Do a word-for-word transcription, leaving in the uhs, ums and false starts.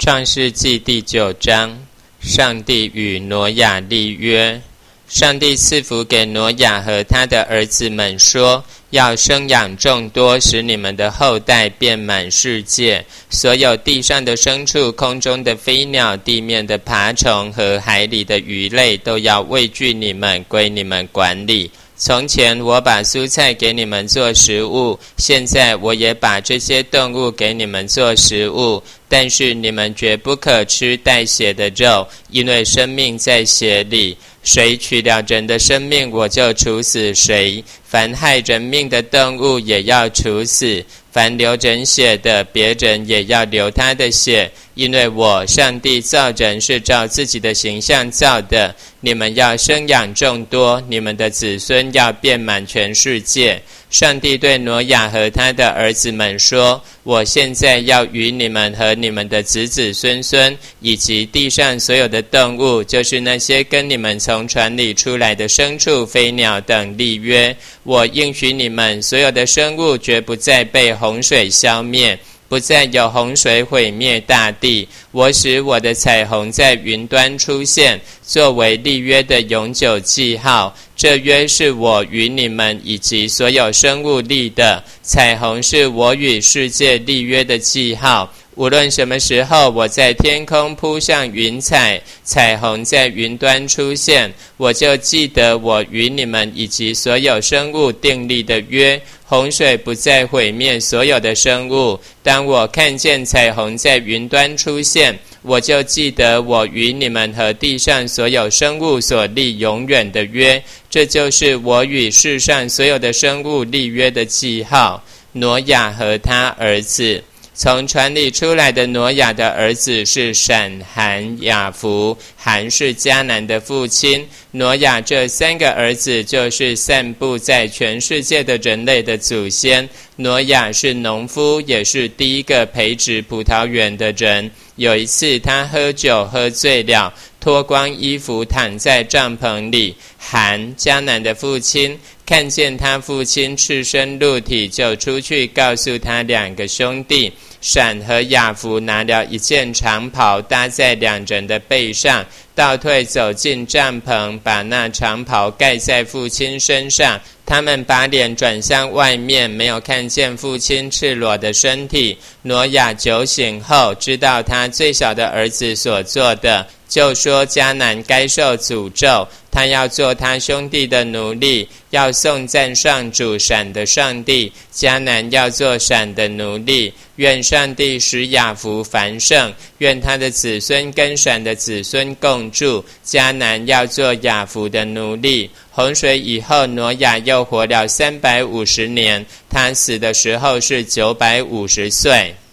创世纪第九章，上帝与挪亚立约。上帝赐福给挪亚和他的儿子们说，要生养众多，使你们的后代遍满世界。所有地上的牲畜、空中的飞鸟、地面的爬虫和海里的鱼类，都要畏惧你们，归你们管理。从前我把蔬菜给你们做食物，现在我也把这些动物给你们做食物，但是你们绝不可吃带血的肉，因为生命在血里。谁取了人的生命，我就处死谁。凡害人命的动物也要处死，凡流人血的，别人也要流他的血。因为我上帝造人是照自己的形象造的。你们要生养众多，你们的子孙要遍满全世界。上帝对挪亚和他的儿子们说，我现在要与你们和你们的子子孙孙，以及地上所有的动物，就是那些跟你们从船里出来的牲畜、飞鸟等立约。我应许你们，所有的生物绝不再被洪水消灭，不再有洪水毁灭大地。我使我的彩虹在云端出现，作为立约的永久记号。这约是我与你们以及所有生物立的，彩虹是我与世界立约的记号。无论什么时候我在天空铺上云彩，彩虹在云端出现，我就记得我与你们以及所有生物订立的约。洪水不再毁灭所有的生物。当我看见彩虹在云端出现，我就记得我与你们和地上所有生物所立永远的约。这就是我与世上所有的生物立约的记号。挪亚和他儿子。从船里出来的挪亚的儿子是闪、含、雅弗。含是迦南的父亲。挪亚这三个儿子就是散布在全世界的人类的祖先。挪亚是农夫，也是第一个培植葡萄园的人。有一次他喝酒喝醉了，脱光衣服躺在帐篷里。含，迦南的父亲，看见他父亲赤身露体，就出去告诉他两个兄弟。闪和雅弗拿了一件长袍搭在两人的背上，倒退走进帐篷，把那长袍盖在父亲身上。他们把脸转向外面，没有看见父亲赤裸的身体。挪亚酒醒后，知道他最小的儿子所做的，就说迦南该受诅咒，他要做他兄弟的奴隶，要颂赞上主闪的上帝。迦南要做闪的奴隶。愿上帝使雅弗繁盛，愿他的子孙跟闪的子孙共住。迦南要做雅弗的奴隶。洪水以后，挪亚又活了三百五十年，他死的时候是九百五十岁。